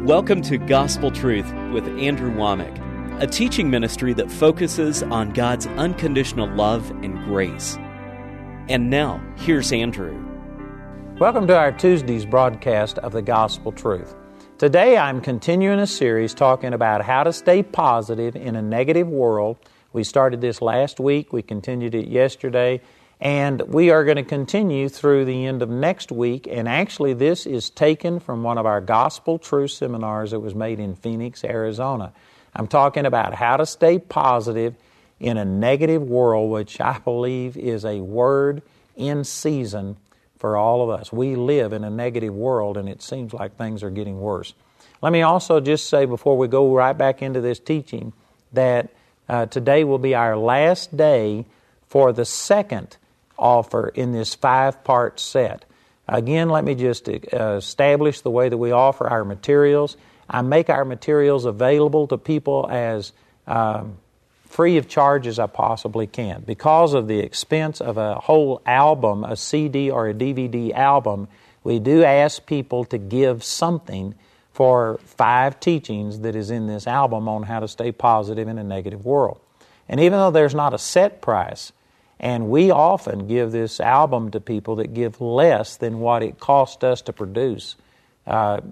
Welcome to Gospel Truth with Andrew Womack, a teaching ministry that focuses on God's unconditional love and grace. And now, here's Andrew. Welcome to our Tuesday's broadcast of the Gospel Truth. Today I'm continuing a series talking about how to stay positive in a negative world. We started this last week, we continued it yesterday, and we are going to continue through the end of next week. And actually this is taken from one of our Gospel Truth seminars that was made in Phoenix, Arizona. I'm talking about how to stay positive in a negative world, which I believe is a word in season for all of us. We live in a negative world, and it seems like things are getting worse. Let me also just say, before we go right back into this teaching, that today will be our last day for the second offer in this 5-part set. Again, let me just establish the way that we offer our materials. I make our materials available to people as free of charge as I possibly can. Because of the expense of a whole album, a CD or a DVD album, we do ask people to give something for 5 teachings that is in this album on how to stay positive in a negative world. And even though there's not a set price, and we often give this album to people that give less than what it cost us to produce, there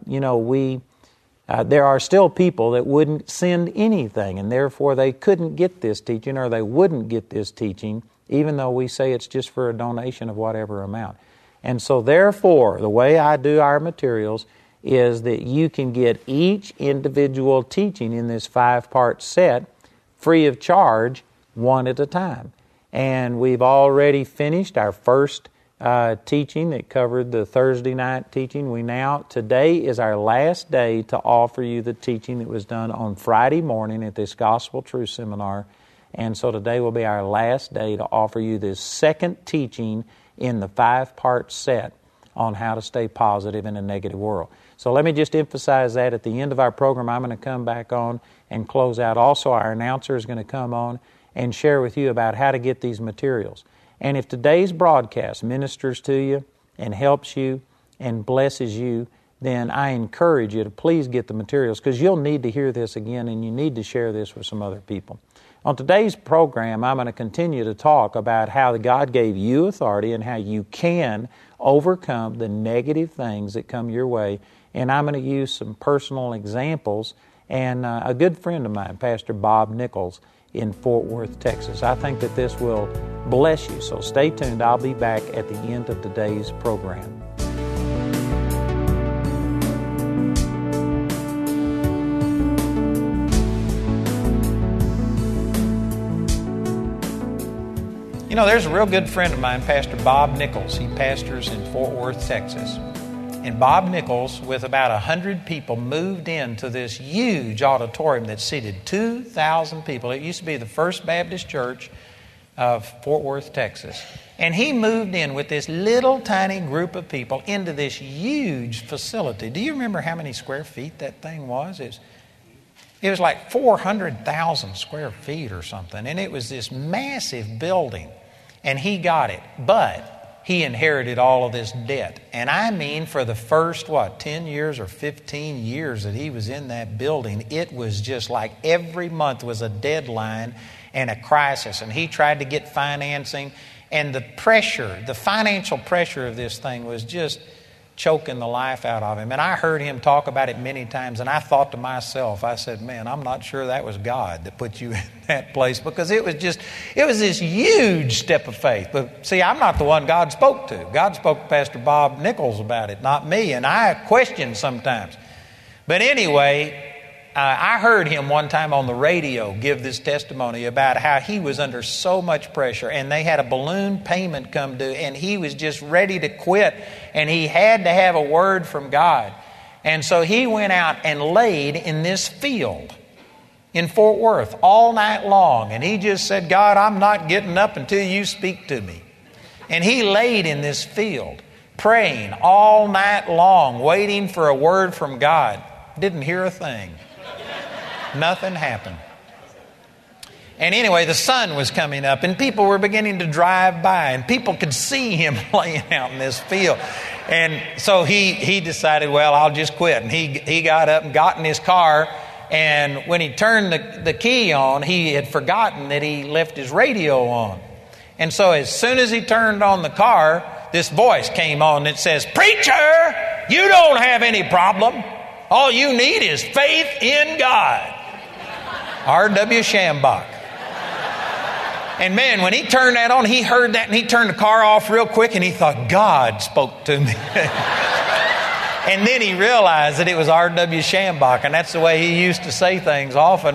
are still people that wouldn't send anything, and therefore they couldn't get this teaching, or they wouldn't get this teaching, even though we say it's just for a donation of whatever amount. And so therefore, the way I do our materials is that you can get each individual teaching in this 5-part set free of charge, one at a time. And we've already finished our first teaching that covered the Thursday night teaching. Today is our last day to offer you the teaching that was done on Friday morning at this Gospel Truth Seminar. And so today will be our last day to offer you this second teaching in the 5-part set on how to stay positive in a negative world. So let me just emphasize that at the end of our program, I'm going to come back on and close out. Also, our announcer is going to come on and share with you about how to get these materials. And if today's broadcast ministers to you and helps you and blesses you, then I encourage you to please get the materials, because you'll need to hear this again, and you need to share this with some other people. On today's program, I'm going to continue to talk about how God gave you authority and how you can overcome the negative things that come your way. And I'm going to use some personal examples. And a good friend of mine, Pastor Bob Nichols, in Fort Worth, Texas. I think that this will bless you, so stay tuned. I'll be back at the end of today's program. There's a real good friend of mine, Pastor Bob Nichols. He pastors in Fort Worth, Texas. And Bob Nichols, with about 100 people, moved into this huge auditorium that seated 2,000 people. It used to be the First Baptist Church of Fort Worth, Texas. And he moved in with this little tiny group of people into this huge facility. Do you remember how many square feet that thing was? It was like 400,000 square feet or something. And it was this massive building. And he got it. But he inherited all of this debt. And I mean, for the first, 10 years or 15 years that he was in that building, it was just like every month was a deadline and a crisis. And he tried to get financing. And the financial pressure of this thing was just choking the life out of him. And I heard him talk about it many times, and I thought to myself, I said, man, I'm not sure that was God that put you in that place, because it was this huge step of faith. But see, I'm not the one God spoke to. God spoke to Pastor Bob Nichols about it, not me, and I question sometimes. But anyway, I heard him one time on the radio give this testimony about how he was under so much pressure, and they had a balloon payment come due, and he was just ready to quit, and he had to have a word from God. And so he went out and laid in this field in Fort Worth all night long, and he just said, God, I'm not getting up until you speak to me. And he laid in this field, praying all night long, waiting for a word from God. Didn't hear a thing. Nothing happened. And anyway, the sun was coming up, and people were beginning to drive by, and people could see him laying out in this field. And so he decided, well, I'll just quit. And he got up and got in his car. And when he turned the key on, he had forgotten that he left his radio on. And so as soon as he turned on the car, this voice came on that says, "Preacher, you don't have any problem. All you need is faith in God." R.W. Shambach. And man, when he turned that on, he heard that and he turned the car off real quick and he thought, God spoke to me. And then he realized that it was R.W. Shambach, and that's the way he used to say things often.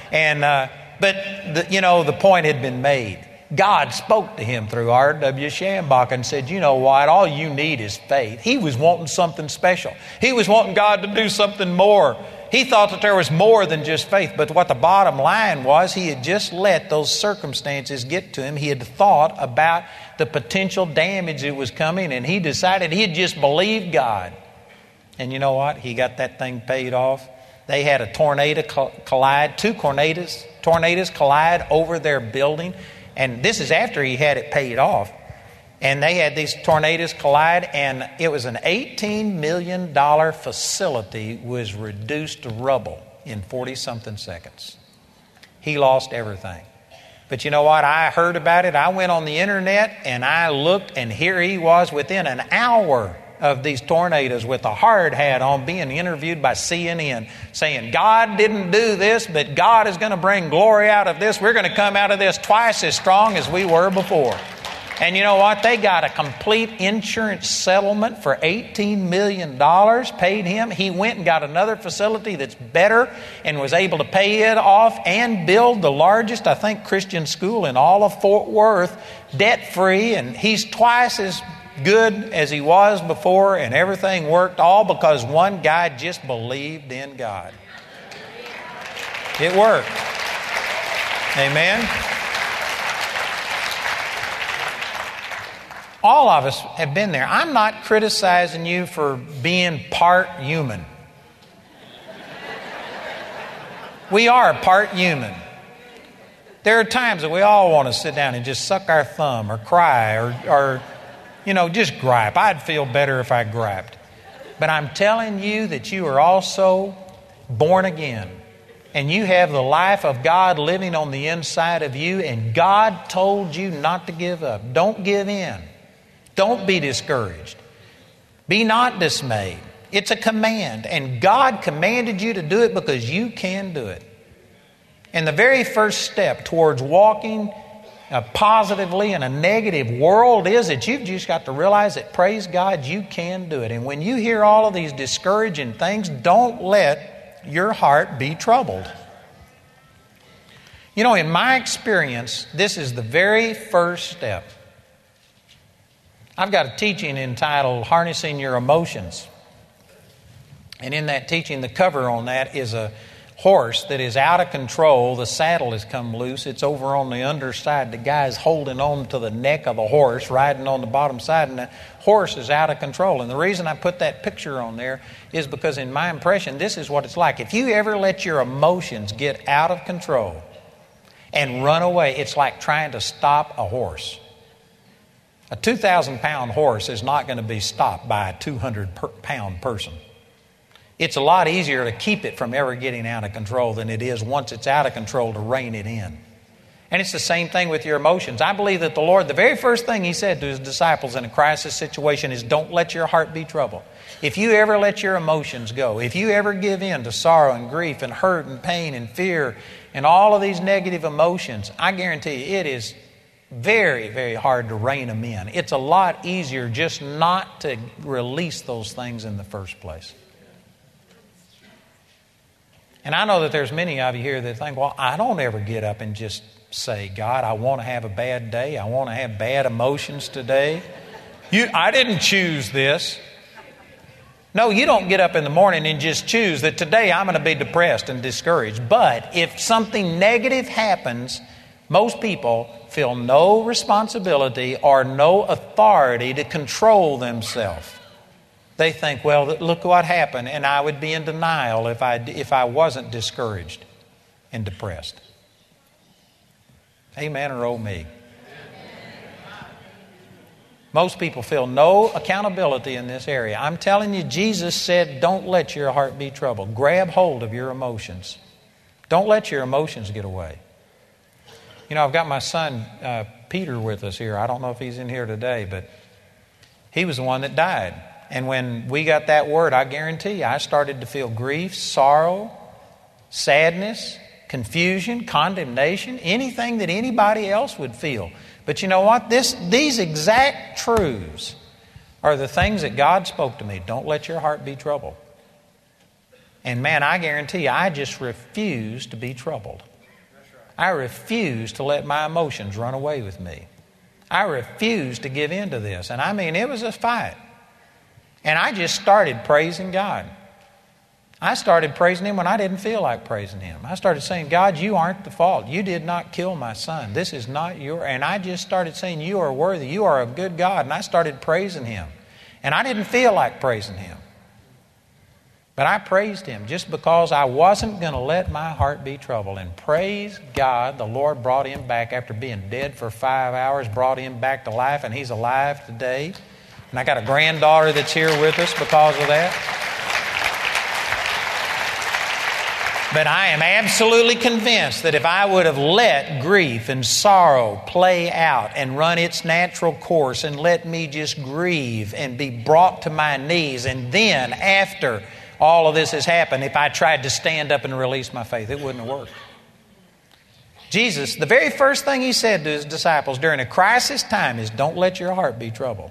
But the point had been made. God spoke to him through R.W. Shambach and said, you know what, all you need is faith. He was wanting something special. He was wanting God to do something more. He thought that there was more than just faith. But what the bottom line was, he had just let those circumstances get to him. He had thought about the potential damage that was coming, and he decided he had just believed God. And you know what? He got that thing paid off. They had a tornado collide, two tornadoes collide over their building. And this is after he had it paid off. And they had these tornadoes collide, and it was an $18 million facility was reduced to rubble in 40-something seconds. He lost everything. But you know what? I heard about it. I went on the internet, and I looked, and here he was within an hour of these tornadoes with a hard hat on, being interviewed by CNN, saying, God didn't do this, but God is going to bring glory out of this. We're going to come out of this twice as strong as we were before. And you know what? They got a complete insurance settlement for $18 million, paid him. He went and got another facility that's better and was able to pay it off and build the largest, I think, Christian school in all of Fort Worth, debt-free. And he's twice as good as he was before, and everything worked, all because one guy just believed in God. It worked. Amen. All of us have been there. I'm not criticizing you for being part human. We are part human. There are times that we all want to sit down and just suck our thumb or cry or just gripe. I'd feel better if I griped. But I'm telling you that you are also born again. And you have the life of God living on the inside of you. And God told you not to give up. Don't give in. Don't be discouraged. Be not dismayed. It's a command. And God commanded you to do it because you can do it. And the very first step towards walking positively in a negative world is that you've just got to realize that, praise God, you can do it. And when you hear all of these discouraging things, don't let your heart be troubled. You know, in my experience, this is the very first step. I've got a teaching entitled Harnessing Your Emotions. And in that teaching, the cover on that is a horse that is out of control. The saddle has come loose. It's over on the underside. The guy's holding on to the neck of the horse, riding on the bottom side, and the horse is out of control. And the reason I put that picture on there is because in my impression, this is what it's like. If you ever let your emotions get out of control and run away, it's like trying to stop a horse. A 2,000-pound horse is not going to be stopped by a 200-pound person. It's a lot easier to keep it from ever getting out of control than it is once it's out of control to rein it in. And it's the same thing with your emotions. I believe that the Lord, the very first thing He said to His disciples in a crisis situation is, don't let your heart be troubled. If you ever let your emotions go, if you ever give in to sorrow and grief and hurt and pain and fear and all of these negative emotions, I guarantee you it is very, very hard to rein them in. It's a lot easier just not to release those things in the first place. And I know that there's many of you here that think, well, I don't ever get up and just say, God, I want to have a bad day. I want to have bad emotions today. I didn't choose this. No, you don't get up in the morning and just choose that today I'm going to be depressed and discouraged. But if something negative happens, most people feel no responsibility or no authority to control themselves. They think, well, look what happened, and I would be in denial if I wasn't discouraged and depressed. Amen or oh me. Most people feel no accountability in this area. I'm telling you, Jesus said, don't let your heart be troubled. Grab hold of your emotions. Don't let your emotions get away. You know, I've got my son, Peter, with us here. I don't know if he's in here today, but he was the one that died. And when we got that word, I guarantee you, I started to feel grief, sorrow, sadness, confusion, condemnation, anything that anybody else would feel. But you know what? These exact truths are the things that God spoke to me. Don't let your heart be troubled. And man, I guarantee you, I just refuse to be troubled. I refuse to let my emotions run away with me. I refuse to give in to this. And I mean, it was a fight. And I just started praising God. I started praising Him when I didn't feel like praising Him. I started saying, God, you aren't the fault. You did not kill my son. This is not your... And I just started saying, you are worthy. You are a good God. And I started praising Him. And I didn't feel like praising Him. But I praised Him just because I wasn't going to let my heart be troubled. And praise God, the Lord brought him back after being dead for 5 hours, brought him back to life, and he's alive today. And I got a granddaughter that's here with us because of that. But I am absolutely convinced that if I would have let grief and sorrow play out and run its natural course and let me just grieve and be brought to my knees, and then after all of this has happened, if I tried to stand up and release my faith, it wouldn't have worked. Jesus, the very first thing He said to His disciples during a crisis time is, don't let your heart be troubled.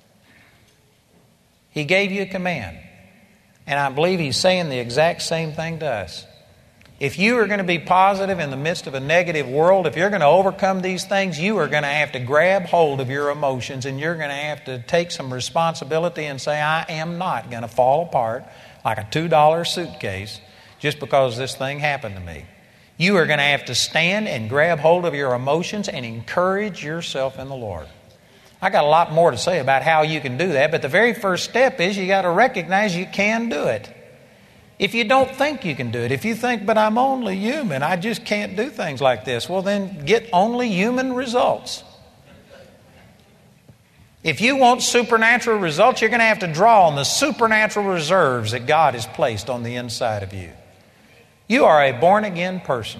He gave you a command. And I believe He's saying the exact same thing to us. If you are going to be positive in the midst of a negative world, if you're going to overcome these things, you are going to have to grab hold of your emotions, and you're going to have to take some responsibility and say, I am not going to fall apart like a $2 suitcase just because this thing happened to me. You are going to have to stand and grab hold of your emotions and encourage yourself in the Lord. I got a lot more to say about how you can do that, but the very first step is you got to recognize you can do it. If you don't think you can do it, if you think, but I'm only human, I just can't do things like this, well then get only human results. If you want supernatural results, you're going to have to draw on the supernatural reserves that God has placed on the inside of you. You are a born-again person.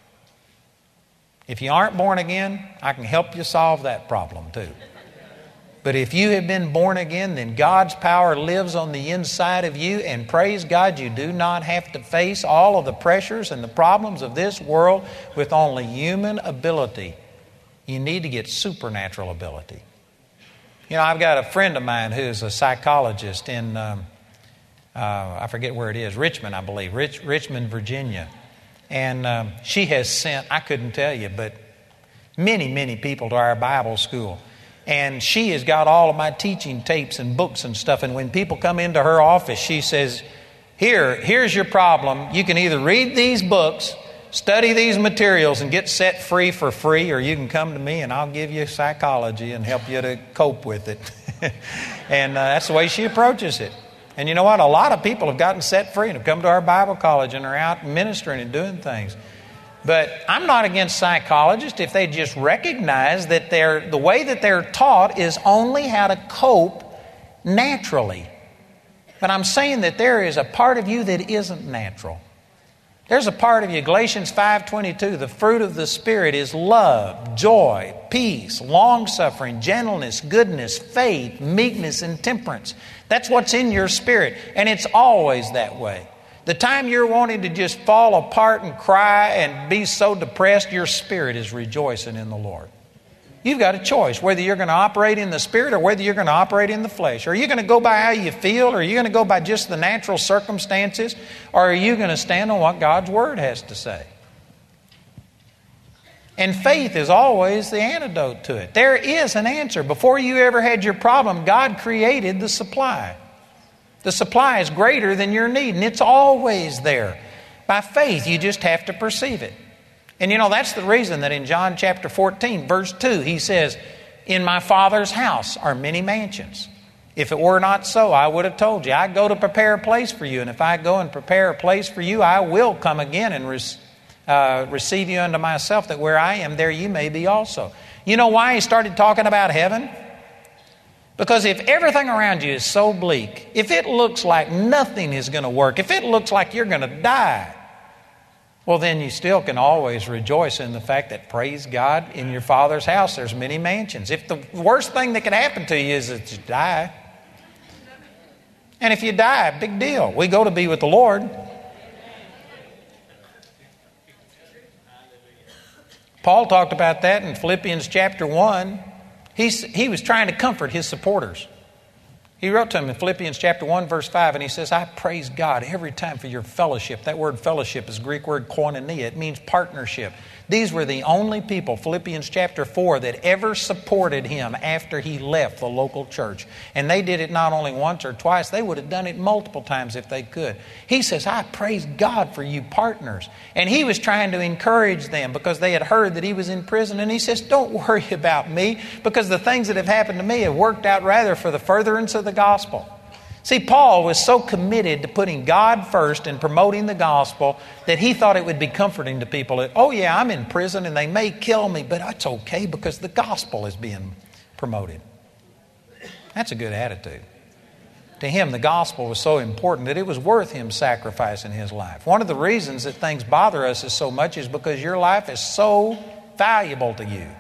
If you aren't born again, I can help you solve that problem too. But if you have been born again, then God's power lives on the inside of you, and praise God, you do not have to face all of the pressures and the problems of this world with only human ability. You need to get supernatural ability. You know, I've got a friend of mine who's a psychologist in, I forget where it is, Richmond, I believe, Richmond, Virginia. And she has sent, I couldn't tell you, but many, many people to our Bible school. And she has got all of my teaching tapes and books and stuff. And when people come into her office, she says, here's your problem. You can either read these books, study these materials, and get set free for free, or you can come to me and I'll give you psychology and help you to cope with it. And that's the way she approaches it. And you know what? A lot of people have gotten set free and have come to our Bible college and are out ministering and doing things. But I'm not against psychologists if they just recognize that the way that they're taught is only how to cope naturally. But I'm saying that there is a part of you that isn't natural. There's a part of you, Galatians 5:22, the fruit of the Spirit is love, joy, peace, long-suffering, gentleness, goodness, faith, meekness, and temperance. That's what's in your spirit, and it's always that way. The time you're wanting to just fall apart and cry and be so depressed, your spirit is rejoicing in the Lord. You've got a choice whether you're going to operate in the Spirit or whether you're going to operate in the flesh. Are you going to go by how you feel? Or are you going to go by just the natural circumstances? Or are you going to stand on what God's Word has to say? And faith is always the antidote to it. There is an answer. Before you ever had your problem, God created the supply. The supply is greater than your need, and it's always there. By faith, you just have to perceive it. And you know, that's the reason that in John chapter 14, verse 2, He says, in my Father's house are many mansions. If it were not so, I would have told you. I go to prepare a place for you, and if I go and prepare a place for you, I will come again and receive you unto myself, that where I am, there you may be also. You know why He started talking about heaven? Because if everything around you is so bleak, if it looks like nothing is going to work, if it looks like you're going to die, well, then you still can always rejoice in the fact that, praise God, in your Father's house there's many mansions. If the worst thing that could happen to you is that you die, and if you die, big deal. We go to be with the Lord. Paul talked about that in Philippians chapter 1. He was trying to comfort his supporters. He wrote to them in Philippians chapter 1, verse 5, and he says, I praise God every time for your fellowship. That word fellowship is the Greek word koinonia. It means partnership. These were the only people, Philippians chapter 4, that ever supported him after he left the local church. And they did it not only once or twice, they would have done it multiple times if they could. He says, I praise God for you partners. And he was trying to encourage them because they had heard that he was in prison. And he says, don't worry about me, because the things that have happened to me have worked out rather for the furtherance of the gospel. See, Paul was so committed to putting God first and promoting the gospel that he thought it would be comforting to people that, oh yeah, I'm in prison and they may kill me, but that's okay because the gospel is being promoted. That's a good attitude. To him, the gospel was so important that it was worth him sacrificing his life. One of the reasons that things bother us so much is because your life is so valuable to you.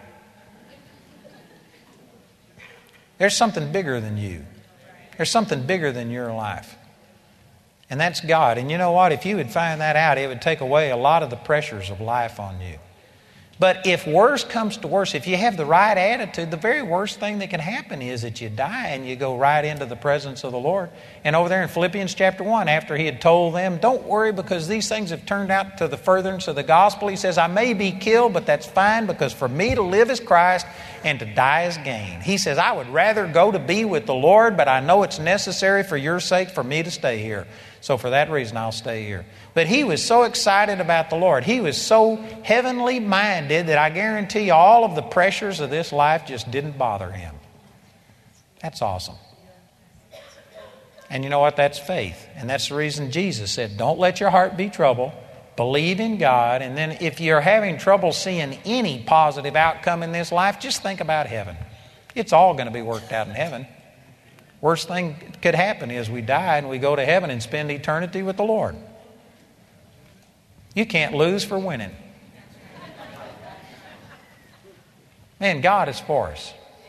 There's something bigger than you. There's something bigger than your life. And that's God. And you know what? If you would find that out, it would take away a lot of the pressures of life on you. But if worse comes to worse, if you have the right attitude, the very worst thing that can happen is that you die and you go right into the presence of the Lord. And over there in Philippians chapter 1, after he had told them, don't worry because these things have turned out to the furtherance of the gospel, he says, I may be killed, but that's fine because for me to live is Christ and to die is gain. He says, I would rather go to be with the Lord, but I know it's necessary for your sake for me to stay here. So for that reason, I'll stay here. But he was so excited about the Lord. He was so heavenly minded that I guarantee you all of the pressures of this life just didn't bother him. That's awesome. And you know what? That's faith. And that's the reason Jesus said, don't let your heart be troubled. Believe in God. And then if you're having trouble seeing any positive outcome in this life, just think about heaven. It's all going to be worked out in heaven. Worst thing that could happen is we die and we go to heaven and spend eternity with the Lord. You can't lose for winning. Man, God is for us.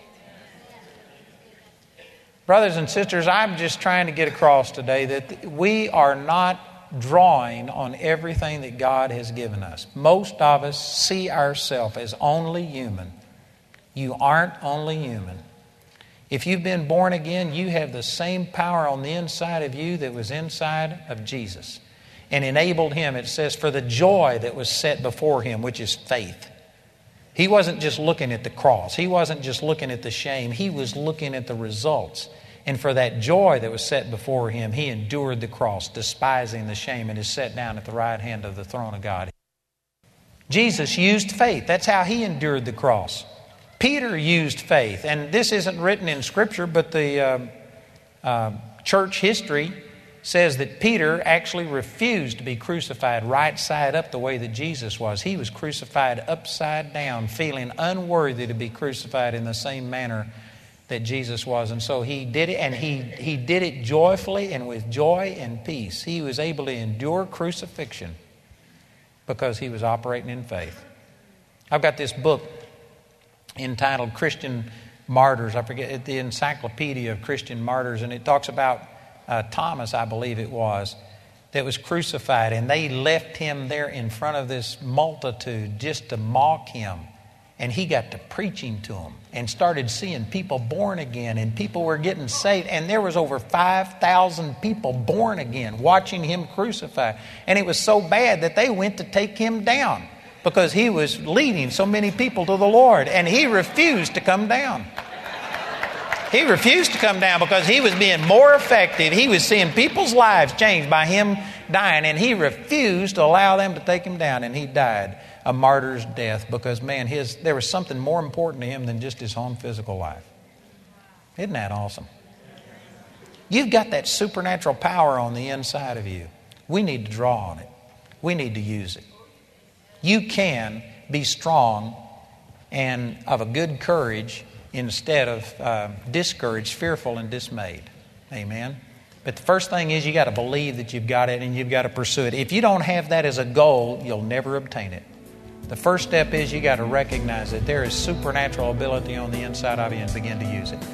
Brothers and sisters, I'm just trying to get across today that we are not drawing on everything that God has given us. Most of us see ourselves as only human. You aren't only human. If you've been born again, you have the same power on the inside of you that was inside of Jesus. And enabled him, it says, for the joy that was set before him, which is faith. He wasn't just looking at the cross. He wasn't just looking at the shame. He was looking at the results. And for that joy that was set before him, he endured the cross, despising the shame, and is set down at the right hand of the throne of God. Jesus used faith. That's how he endured the cross. Peter used faith. And this isn't written in Scripture, but the church history says that Peter actually refused to be crucified right side up the way that Jesus was. He was crucified upside down, feeling unworthy to be crucified in the same manner that Jesus was. And so he did it, and he did it joyfully and with joy and peace. He was able to endure crucifixion because he was operating in faith. I've got this book entitled Christian Martyrs. I forget, the Encyclopedia of Christian Martyrs, and it talks about Thomas, I believe it was, that was crucified, and they left him there in front of this multitude just to mock him. And he got to preaching to them and started seeing people born again, and people were getting saved. And there was over 5,000 people born again watching him crucified. And it was so bad that they went to take him down because he was leading so many people to the Lord. And he refused to come down. He refused to come down because he was being more effective. He was seeing people's lives changed by him dying, and he refused to allow them to take him down, and he died a martyr's death because, man, there was something more important to him than just his own physical life. Isn't that awesome? You've got that supernatural power on the inside of you. We need to draw on it. We need to use it. You can be strong and of a good courage instead of discouraged, fearful, and dismayed. Amen. But the first thing is you got to believe that you've got it and you've got to pursue it. If you don't have that as a goal, you'll never obtain it. The first step is you got to recognize that there is supernatural ability on the inside of you and begin to use it.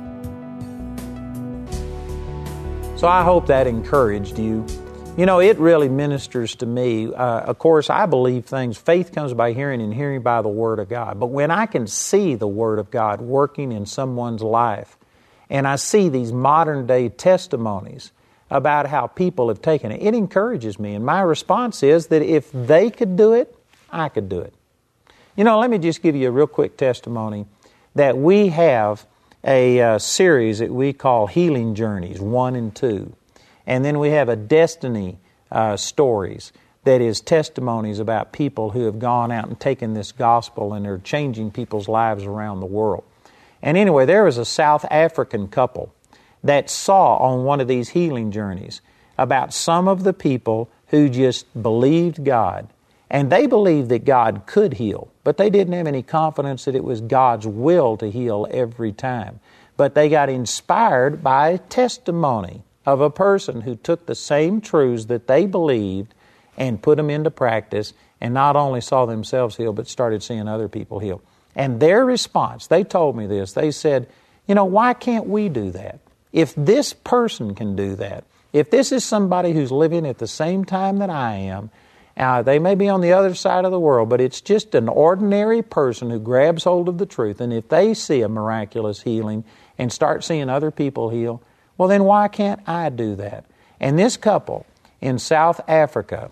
So I hope that encouraged you. You know, it really ministers to me. Of course, I believe things. Faith comes by hearing and hearing by the Word of God. But when I can see the Word of God working in someone's life, and I see these modern day testimonies about how people have taken it, it encourages me. And my response is that if they could do it, I could do it. You know, let me just give you a real quick testimony that we have a series that we call Healing Journeys 1 and 2. And then we have a Destiny Stories that is testimonies about people who have gone out and taken this gospel and are changing people's lives around the world. And anyway, there was a South African couple that saw on one of these healing journeys about some of the people who just believed God. And they believed that God could heal, but they didn't have any confidence that it was God's will to heal every time. But they got inspired by a testimony of a person who took the same truths that they believed and put them into practice and not only saw themselves healed, but started seeing other people healed. And their response, they told me this, they said, you know, why can't we do that? If this person can do that, if this is somebody who's living at the same time that I am, they may be on the other side of the world, but it's just an ordinary person who grabs hold of the truth, and if they see a miraculous healing and start seeing other people heal, well then why can't I do that? And this couple in South Africa,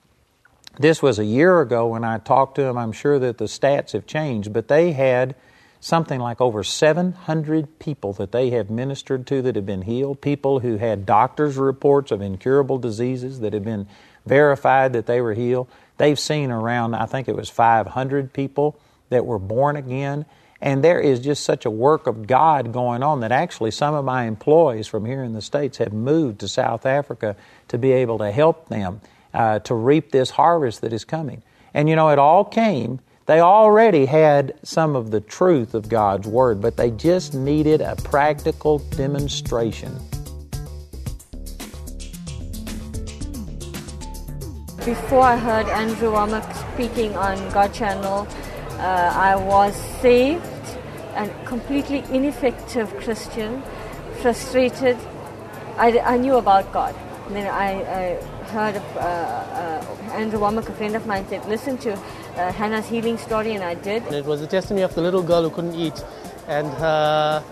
this was a year ago when I talked to them. I'm sure that the stats have changed, but they had something like over 700 people that they have ministered to that have been healed, people who had doctors' reports of incurable diseases that have been verified that they were healed. They've seen around, I think it was 500 people that were born again. And there is just such a work of God going on that actually some of my employees from here in the States have moved to South Africa to be able to help them to reap this harvest that is coming. And you know, it all came, they already had some of the truth of God's Word, but they just needed a practical demonstration. Before I heard Andrew Wommack speaking on God Channel, I was saved and completely ineffective Christian, frustrated. I knew about God. And then I heard Andrew Wommack, a friend of mine, said, listen to Hannah's healing story, and I did. It was a testimony of the little girl who couldn't eat, and her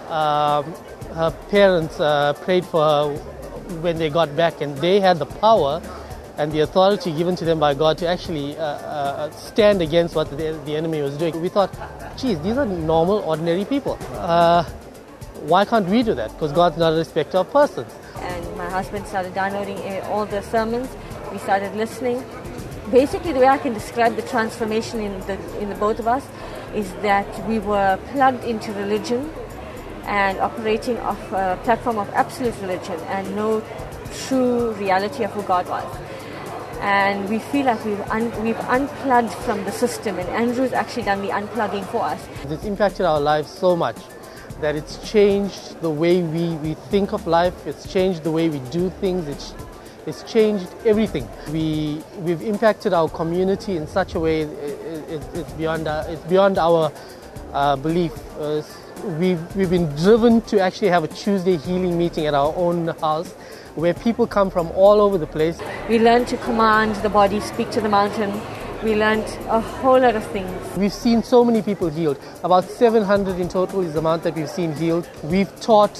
parents prayed for her when they got back, and they had the power and the authority given to them by God to actually stand against what the enemy was doing. We thought, geez, these are normal, ordinary people. Why can't we do that? Because God's not a respecter of persons. And my husband started downloading all the sermons. We started listening. Basically, the way I can describe the transformation in the both of us is that we were plugged into religion and operating off a platform of absolute religion and no true reality of who God was. And we feel like we've unplugged from the system, and Andrew's actually done the unplugging for us. It's impacted our lives so much that it's changed the way we think of life, it's changed the way we do things, it's changed everything. We've impacted our community in such a way it's beyond our belief. We've been driven to actually have a Tuesday healing meeting at our own house, where people come from all over the place. We learned to command the body, speak to the mountain. We learned a whole lot of things. We've seen so many people healed. About 700 in total is the amount that we've seen healed. We've taught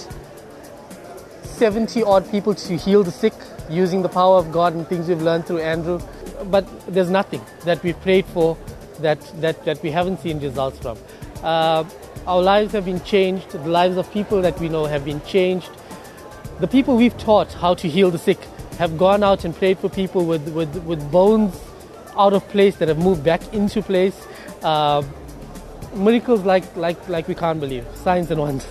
70 odd people to heal the sick using the power of God and things we've learned through Andrew. But there's nothing that we've prayed for that we haven't seen results from. Our lives have been changed. The lives of people that we know have been changed. The people we've taught how to heal the sick have gone out and prayed for people with bones out of place that have moved back into place. Miracles like we can't believe. Signs and wonders.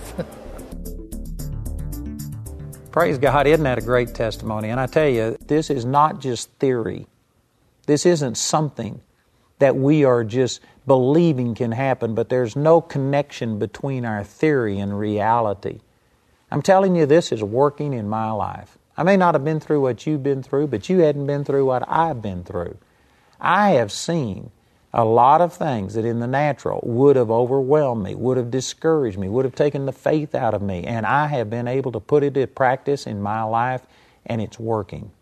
Praise God. Isn't that a great testimony? And I tell you, this is not just theory. This isn't something that we are just believing can happen, but there's no connection between our theory and reality. I'm telling you, this is working in my life. I may not have been through what you've been through, but you hadn't been through what I've been through. I have seen a lot of things that in the natural would have overwhelmed me, would have discouraged me, would have taken the faith out of me, and I have been able to put it to practice in my life, and it's working.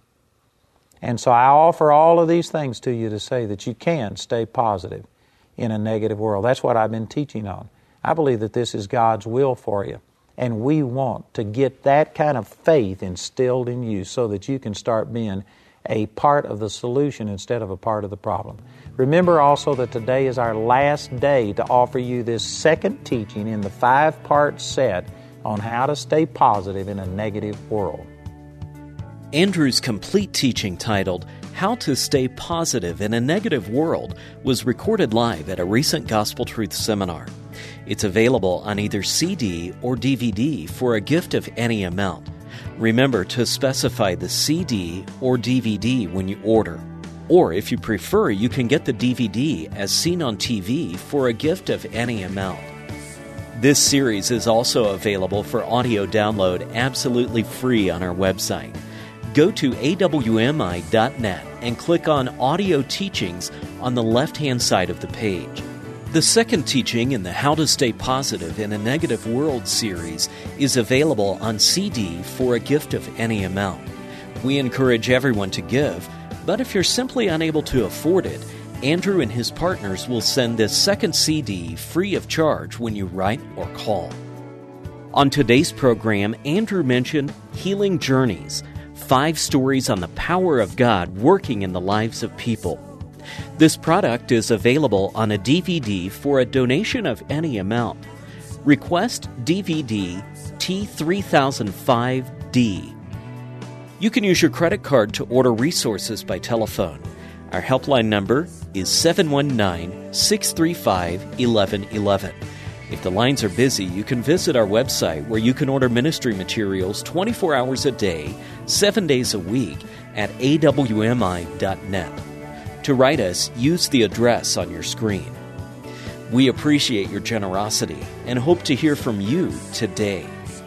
And so I offer all of these things to you to say that you can stay positive in a negative world. That's what I've been teaching on. I believe that this is God's will for you. And we want to get that kind of faith instilled in you so that you can start being a part of the solution instead of a part of the problem. Remember also that today is our last day to offer you this second teaching in the 5-part set on how to stay positive in a negative world. Andrew's complete teaching titled How to Stay Positive in a Negative World was recorded live at a recent Gospel Truth seminar. It's available on either CD or DVD for a gift of any amount. Remember to specify the CD or DVD when you order. Or if you prefer, you can get the DVD as seen on TV for a gift of any amount. This series is also available for audio download absolutely free on our website. Go to awmi.net and click on Audio Teachings on the left-hand side of the page. The second teaching in the How to Stay Positive in a Negative World series is available on CD for a gift of any amount. We encourage everyone to give, but if you're simply unable to afford it, Andrew and his partners will send this second CD free of charge when you write or call. On today's program, Andrew mentioned Healing Journeys, 5 stories on the power of God working in the lives of people. This product is available on a DVD for a donation of any amount. Request DVD T3005D. You can use your credit card to order resources by telephone. Our helpline number is 719-635-1111. If the lines are busy, you can visit our website where you can order ministry materials 24 hours a day, 7 days a week at awmi.net. To write us, use the address on your screen. We appreciate your generosity and hope to hear from you today.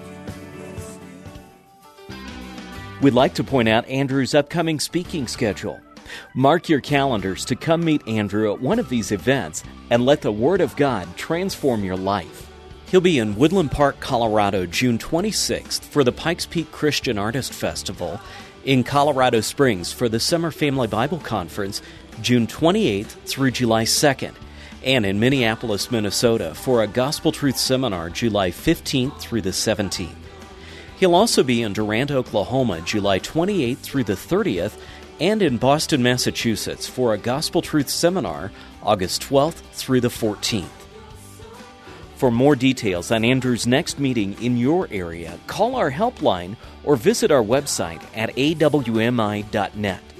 We'd like to point out Andrew's upcoming speaking schedule. Mark your calendars to come meet Andrew at one of these events and let the Word of God transform your life. He'll be in Woodland Park, Colorado, June 26th for the Pikes Peak Christian Artist Festival, in Colorado Springs for the Summer Family Bible Conference, June 28th through July 2nd, and in Minneapolis, Minnesota for a Gospel Truth Seminar, July 15th through the 17th. He'll also be in Durant, Oklahoma, July 28th through the 30th, and in Boston, Massachusetts for a Gospel Truth Seminar, August 12th through the 14th. For more details on Andrew's next meeting in your area, call our helpline or visit our website at awmi.net.